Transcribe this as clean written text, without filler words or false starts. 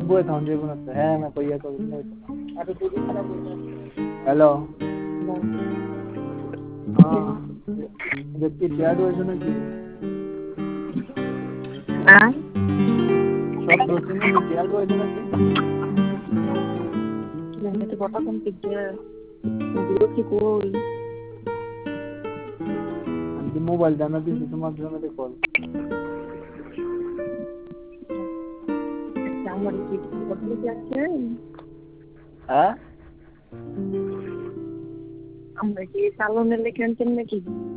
बुआ था जे बना है मैं कोई तो नहीं अरे तू भी खराब हो गया हेलो हां जब की चैट हो ना की हां सब दोस्तों ने चैट हो ना की मैंने तो पता कौन पिक गया वीडियो की कोई अंतिम मोबाइल जाना थी तुम्हारे में कॉल हमारी चीज बदल क्या है हां हम ये सालों में लेकिन में की